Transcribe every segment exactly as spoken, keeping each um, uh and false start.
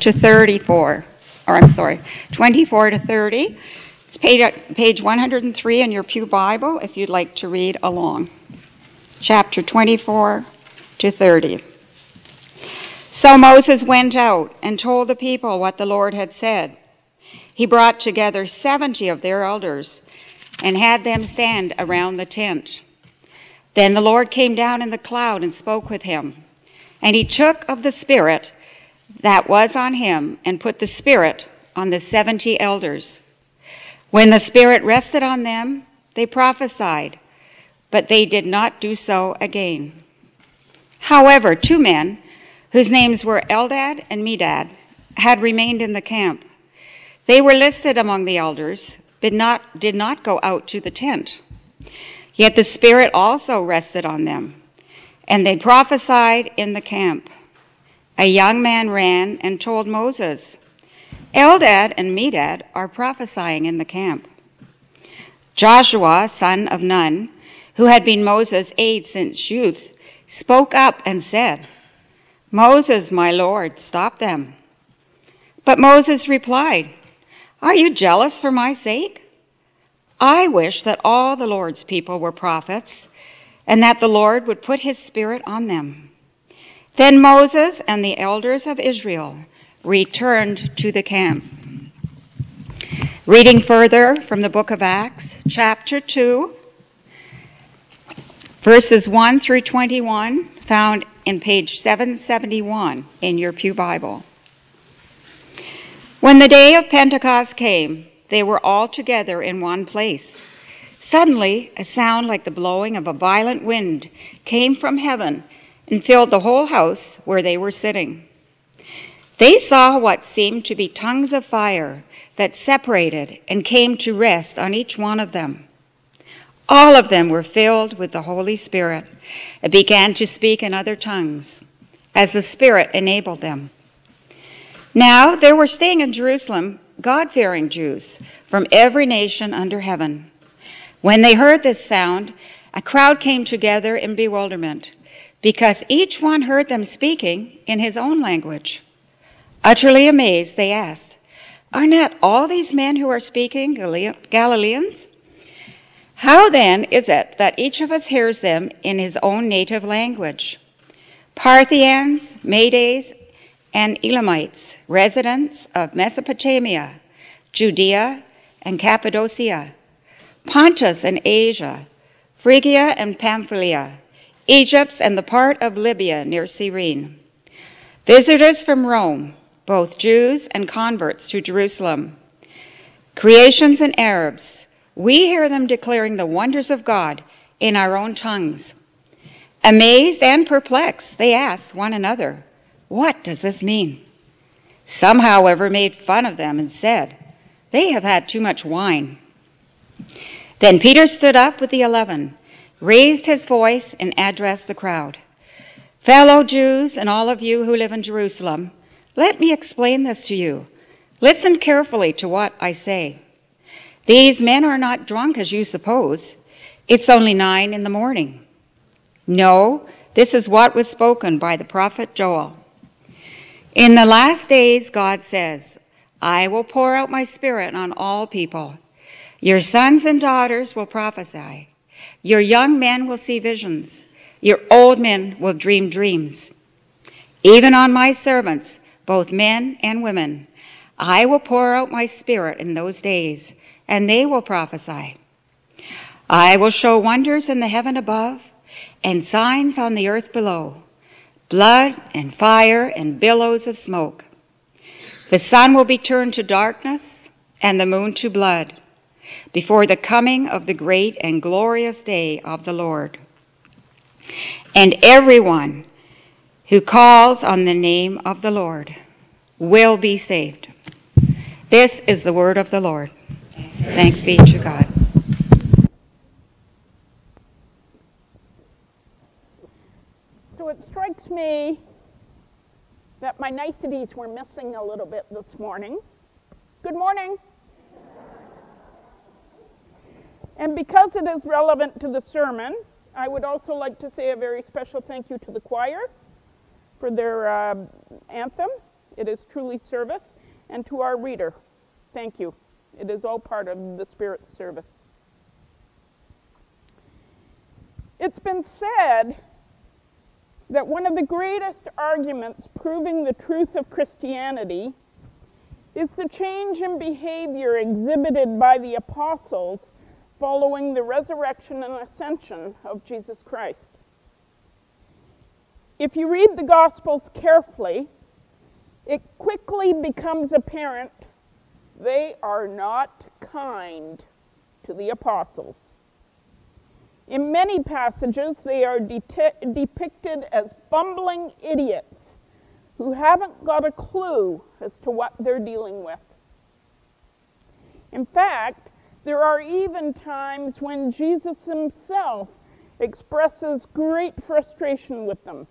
to thirty-four, or I'm sorry, twenty-four to thirty. It's page one hundred three in your Pew Bible if you'd like to read along. Chapter twenty-four to thirty. So Moses went out and told the people what the Lord had said. He brought together seventy of their elders and had them stand around the tent. Then the Lord came down in the cloud and spoke with him. And he took of the Spirit that was on him and put the Spirit on the seventy elders. When the Spirit rested on them, they prophesied, but they did not do so again. However, two men, whose names were Eldad and Medad, had remained in the camp. They were listed among the elders, but not, did not go out to the tent. Yet the Spirit also rested on them, and they prophesied in the camp. A young man ran and told Moses, Eldad and Medad are prophesying in the camp. Joshua, son of Nun, who had been Moses' aide since youth, spoke up and said, Moses, my Lord, stop them. But Moses replied, Are you jealous for my sake? I wish that all the Lord's people were prophets, and that the Lord would put his Spirit on them. Then Moses and the elders of Israel returned to the camp. Reading further from the book of Acts, chapter two, verses one through twenty-one, found in page seven seventy-one in your Pew Bible. When the day of Pentecost came, they were all together in one place. Suddenly, a sound like the blowing of a violent wind came from heaven and filled the whole house where they were sitting. They saw what seemed to be tongues of fire that separated and came to rest on each one of them. All of them were filled with the Holy Spirit and began to speak in other tongues, as the Spirit enabled them. Now there were staying in Jerusalem God-fearing Jews from every nation under heaven. When they heard this sound, a crowd came together in bewilderment, because each one heard them speaking in his own language. Utterly amazed, they asked, Are not all these men who are speaking Galileans? How then is it that each of us hears them in his own native language? Parthians, Medes, and Elamites, residents of Mesopotamia, Judea and Cappadocia, Pontus and Asia, Phrygia and Pamphylia, Egypt and the part of Libya near Cyrene, visitors from Rome, both Jews and converts to Jerusalem, Cretans and Arabs, we hear them declaring the wonders of God in our own tongues. Amazed and perplexed, they asked one another, What does this mean? Some, however, made fun of them and said, They have had too much wine. Then Peter stood up with the eleven, raised his voice, and addressed the crowd. Fellow Jews and all of you who live in Jerusalem, let me explain this to you. Listen carefully to what I say. These men are not drunk as you suppose. It's only nine in the morning. No, this is what was spoken by the prophet Joel. In the last days, God says, I will pour out my Spirit on all people. Your sons and daughters will prophesy. Your young men will see visions. Your old men will dream dreams. Even on my servants, both men and women, I will pour out my Spirit in those days, and they will prophesy. I will show wonders in the heaven above and signs on the earth below, blood and fire and billows of smoke. The sun will be turned to darkness and the moon to blood before the coming of the great and glorious day of the Lord. And everyone who calls on the name of the Lord will be saved. This is the word of the Lord. Thanks be to God. So it strikes me that my niceties were missing a little bit this morning. Good morning. And because it is relevant to the sermon, I would also like to say a very special thank you to the choir for their uh, anthem. It is truly service. And to our reader, thank you. It is all part of the Spirit's service. It's been said that one of the greatest arguments proving the truth of Christianity is the change in behavior exhibited by the apostles following the resurrection and ascension of Jesus Christ. If you read the Gospels carefully, it quickly becomes apparent they are not kind to the apostles. In many passages, they are de- depicted as bumbling idiots who haven't got a clue as to what they're dealing with. In fact, there are even times when Jesus himself expresses great frustration with them.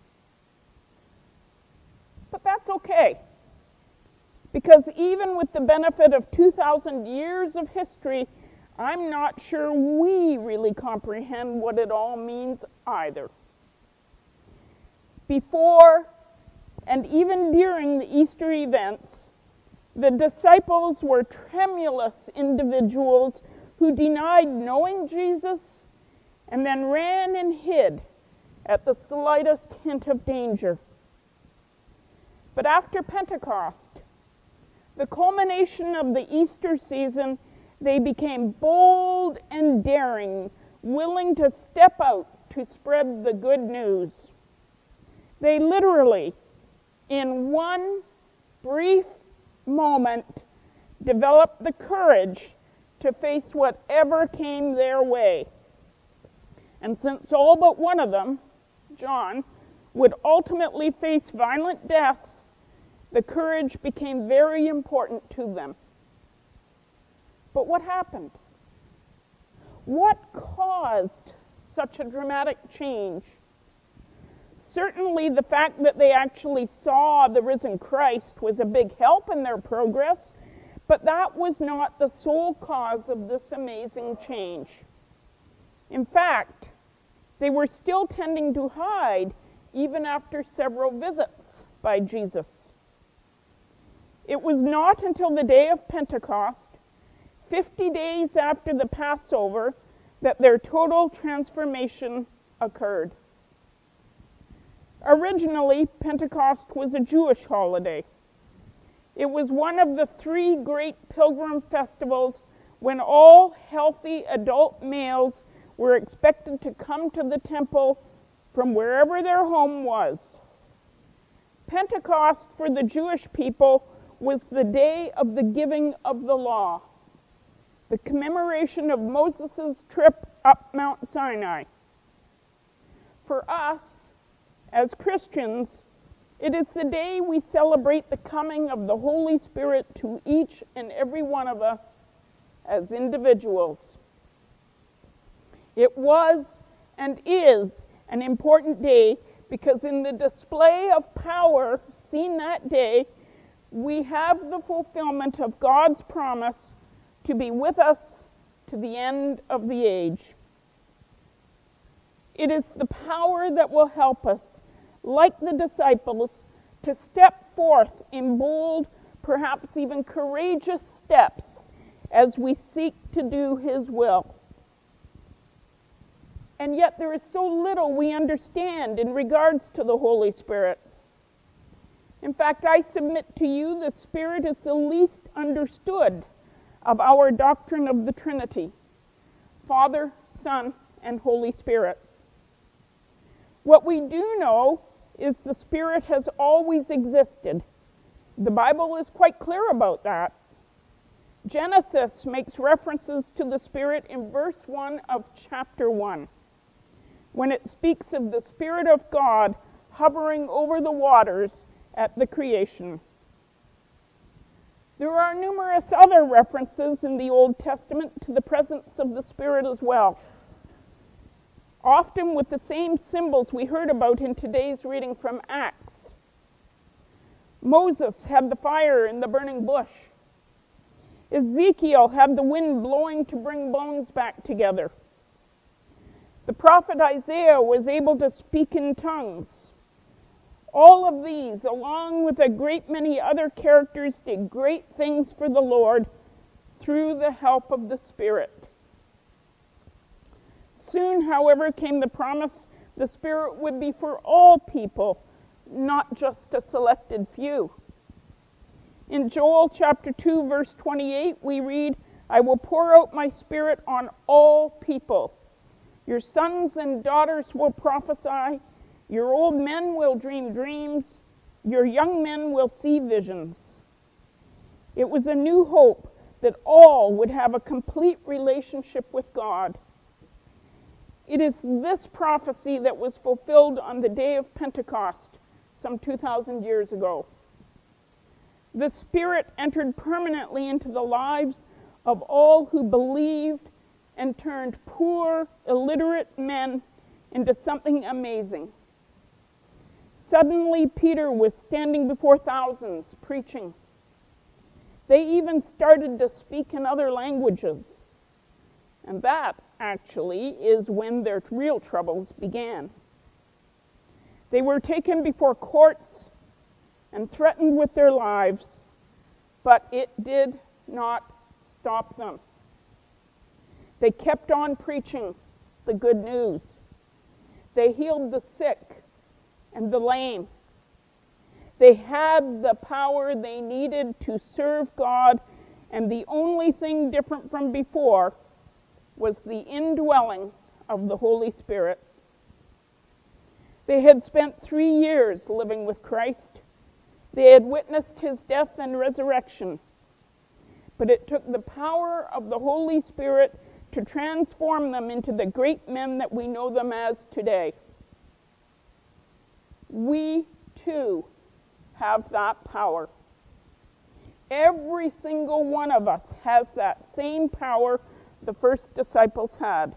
But that's okay, because even with the benefit of two thousand years of history, I'm not sure we really comprehend what it all means either. Before and even during the Easter events, the disciples were tremulous individuals who denied knowing Jesus and then ran and hid at the slightest hint of danger. But after Pentecost, the culmination of the Easter season, they became bold and daring, willing to step out to spread the good news. They literally, in one brief moment, developed the courage to face whatever came their way. And since all but one of them, John, would ultimately face violent deaths, the courage became very important to them. But what happened? What caused such a dramatic change? Certainly the fact that they actually saw the risen Christ was a big help in their progress, but that was not the sole cause of this amazing change. In fact, they were still tending to hide even after several visits by Jesus. It was not until the day of Pentecost, fifty days after the Passover, that their total transformation occurred. Originally, Pentecost was a Jewish holiday. It was one of the three great pilgrim festivals when all healthy adult males were expected to come to the temple from wherever their home was. Pentecost for the Jewish people was the day of the giving of the law, the commemoration of Moses' trip up Mount Sinai. For us, as Christians, it is the day we celebrate the coming of the Holy Spirit to each and every one of us as individuals. It was and is an important day because in the display of power seen that day, we have the fulfillment of God's promise to be with us to the end of the age. It is the power that will help us, like the disciples, to step forth in bold, perhaps even courageous steps as we seek to do His will. And yet there is so little we understand in regards to the Holy Spirit. In fact, I submit to you the Spirit is the least understood of our doctrine of the Trinity: Father, Son, and Holy Spirit. What we do know is the Spirit has always existed. The Bible is quite clear about that. Genesis makes references to the Spirit in verse one of chapter one, when it speaks of the Spirit of God hovering over the waters at the creation. There are numerous other references in the Old Testament to the presence of the Spirit as well, often with the same symbols we heard about in today's reading from Acts. Moses had the fire in the burning bush. Ezekiel had the wind blowing to bring bones back together. The prophet Isaiah was able to speak in tongues. All of these, along with a great many other characters, did great things for the Lord through the help of the Spirit. Soon, however, came the promise the Spirit would be for all people, not just a selected few. In Joel chapter two, verse twenty-eight, we read, "I will pour out my Spirit on all people. Your sons and daughters will prophesy. Your old men will dream dreams. Your young men will see visions." It was a new hope that all would have a complete relationship with God. It is this prophecy that was fulfilled on the day of Pentecost, some two thousand years ago. The Spirit entered permanently into the lives of all who believed and turned poor, illiterate men into something amazing. Suddenly, Peter was standing before thousands, preaching. They even started to speak in other languages. And that, actually, is when their real troubles began. They were taken before courts and threatened with their lives, but it did not stop them. They kept on preaching the good news. They healed the sick and the lame. They had the power they needed to serve God, and the only thing different from before was the indwelling of the Holy Spirit. They had spent three years living with Christ. They had witnessed his death and resurrection. But it took the power of the Holy Spirit to transform them into the great men that we know them as today. We, too, have that power. Every single one of us has that same power the first disciples had.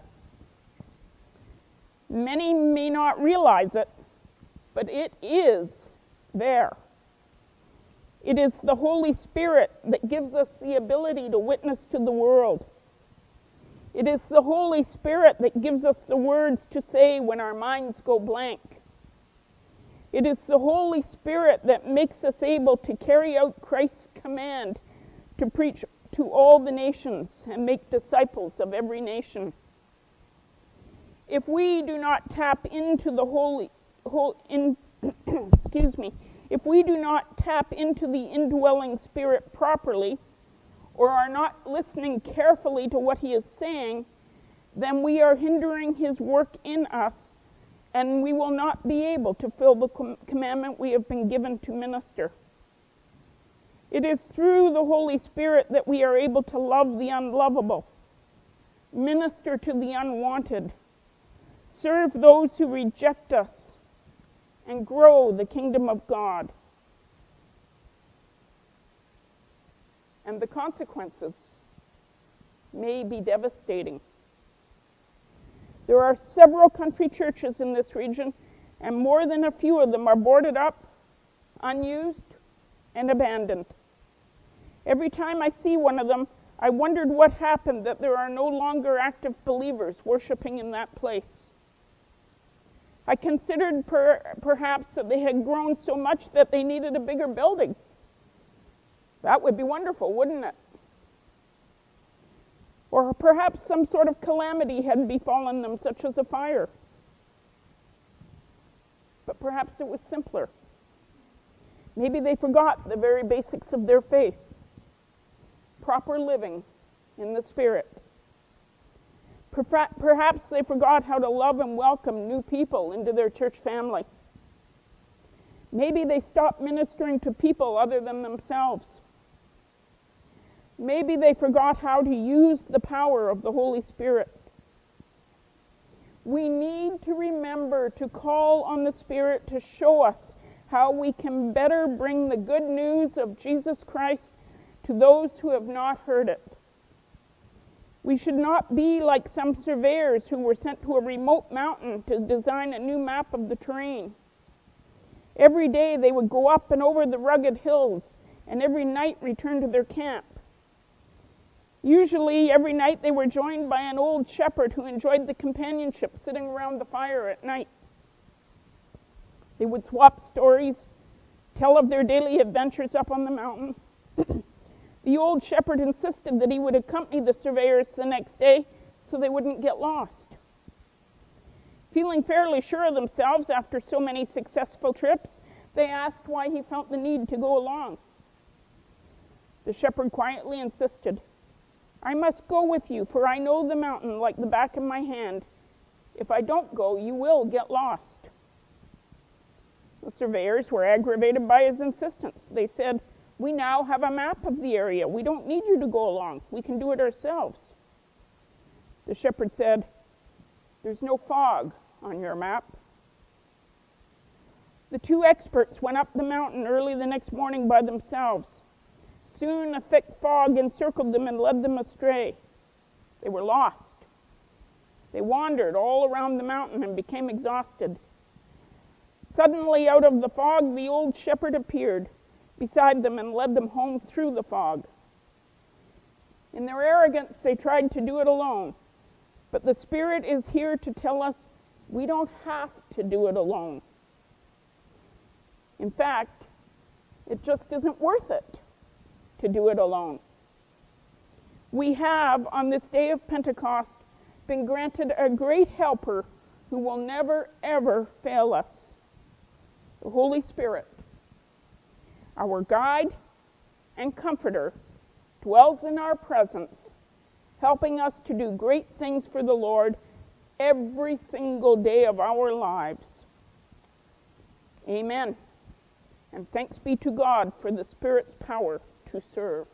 Many may not realize it, but it is there. It is the Holy Spirit that gives us the ability to witness to the world. It is the Holy Spirit that gives us the words to say when our minds go blank. It is the Holy Spirit that makes us able to carry out Christ's command to preach to all the nations and make disciples of every nation. If we do not tap into the Holy, whole, in, excuse me, if we do not tap into the indwelling Spirit properly, or are not listening carefully to what he is saying, then we are hindering his work in us, and we will not be able to fill the com- commandment we have been given to minister. It is through the Holy Spirit that we are able to love the unlovable, minister to the unwanted, serve those who reject us, and grow the kingdom of God. And the consequences may be devastating. There are several country churches in this region, and more than a few of them are boarded up, unused, and abandoned. Every time I see one of them, I wondered what happened that there are no longer active believers worshiping in that place. I considered per, perhaps that they had grown so much that they needed a bigger building. That would be wonderful, wouldn't it? Or perhaps some sort of calamity had befallen them, such as a fire. But perhaps it was simpler. Maybe they forgot the very basics of their faith. Proper living in the Spirit. Perhaps they forgot how to love and welcome new people into their church family. Maybe they stopped ministering to people other than themselves. Maybe they forgot how to use the power of the Holy Spirit. We need to remember to call on the Spirit to show us how we can better bring the good news of Jesus Christ to those who have not heard it. We should not be like some surveyors who were sent to a remote mountain to design a new map of the terrain. Every day they would go up and over the rugged hills, and every night return to their camp. Usually, every night they were joined by an old shepherd who enjoyed the companionship sitting around the fire at night. They would swap stories, tell of their daily adventures up on the mountain. The old shepherd insisted that he would accompany the surveyors the next day so they wouldn't get lost. Feeling fairly sure of themselves after so many successful trips, they asked why he felt the need to go along. The shepherd quietly insisted, "I must go with you, for I know the mountain like the back of my hand. If I don't go, you will get lost." The surveyors were aggravated by his insistence. They said, "We now have a map of the area. We don't need you to go along. We can do it ourselves." The shepherd said, "There's no fog on your map." The two experts went up the mountain early the next morning by themselves. Soon a thick fog encircled them and led them astray. They were lost. They wandered all around the mountain and became exhausted. Suddenly, out of the fog, the old shepherd appeared beside them and led them home through the fog. In their arrogance, they tried to do it alone. But the Spirit is here to tell us we don't have to do it alone. In fact, it just isn't worth it to do it alone. We have, on this day of Pentecost, been granted a great helper who will never, ever fail us. The Holy Spirit, our guide and comforter, dwells in our presence, helping us to do great things for the Lord every single day of our lives. Amen. And thanks be to God for the Spirit's power to serve.